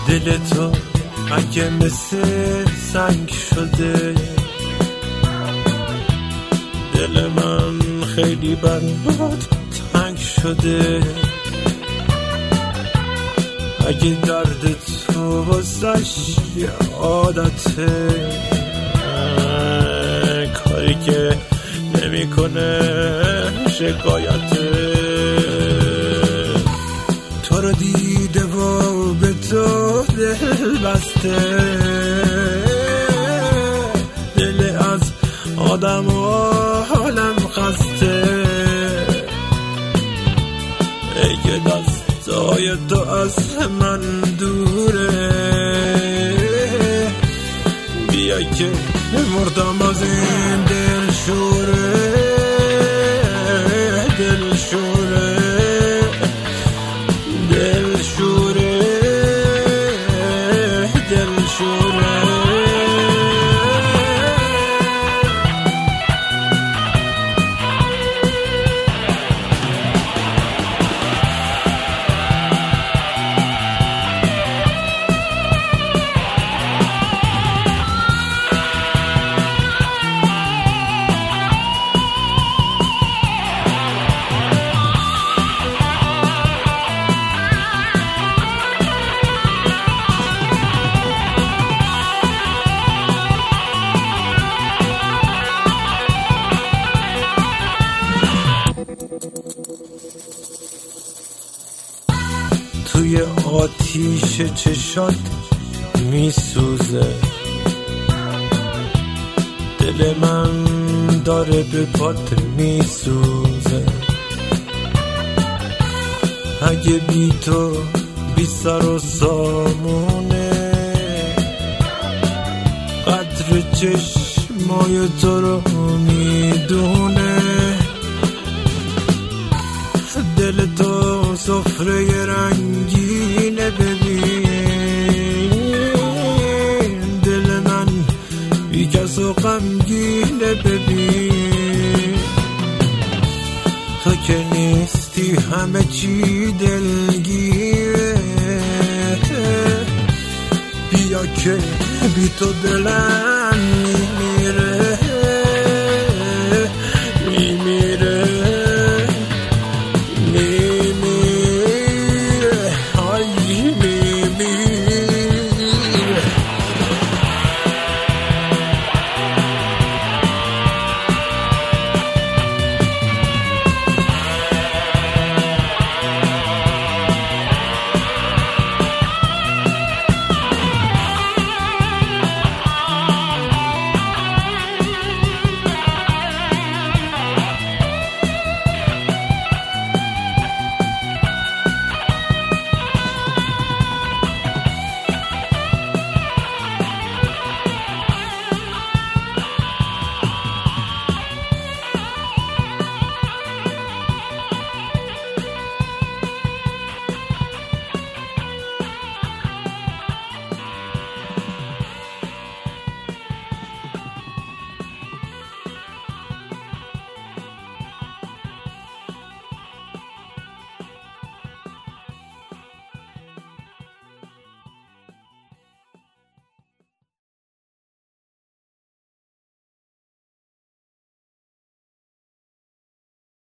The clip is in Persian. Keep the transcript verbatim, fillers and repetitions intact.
دل تو اگه مثل سنگ شده، دل من خیلی برات تنگ شده. اگه درد تو واسش یه عادته، کاری که نمی کنه شکایته. تو رو دیده و به تو دل بسته، دل از آدم و حالم خسته. ای که دستای تو از من دوره، بیا که مردم از این دل شوره. دل شوره دل شوره دل شوره. توی آتیش چشات میسوزه، دل من داره به پات میسوزه. اگه بی تو بی سر و سامونه، قدر چشمای تو رو میدونه. دل تو سفره رنگینه ببین، دل من بی کس و غمگینه ببین. تو که نیستی همه چی دلگیره، بیا که بی تو دلم